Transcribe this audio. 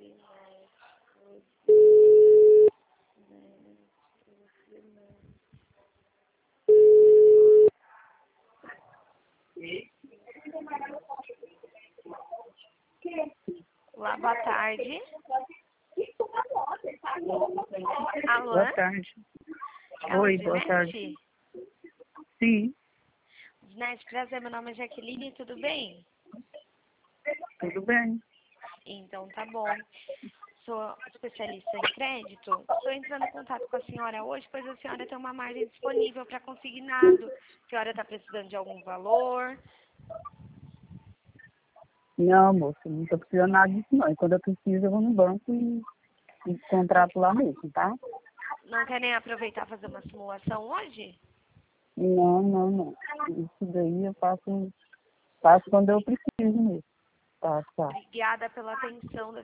Olá, boa tarde. Alô? Boa tarde. É Oi, o boa Ginete? tarde. Sim, Ginete, prazer, meu nome é Jaqueline, tudo bem? tudo bem. Então tá bom. Sou especialista em crédito. Estou entrando em contato com a senhora hoje, pois a senhora tem uma margem disponível para consignado. A senhora está precisando de algum valor? Não, moça, não estou precisando nada disso não. E quando eu preciso, eu vou no banco e contrato lá mesmo, tá? Não quer nem aproveitar e fazer uma simulação hoje? Não. Isso daí eu faço quando eu preciso mesmo. Tá. Obrigada pela atenção da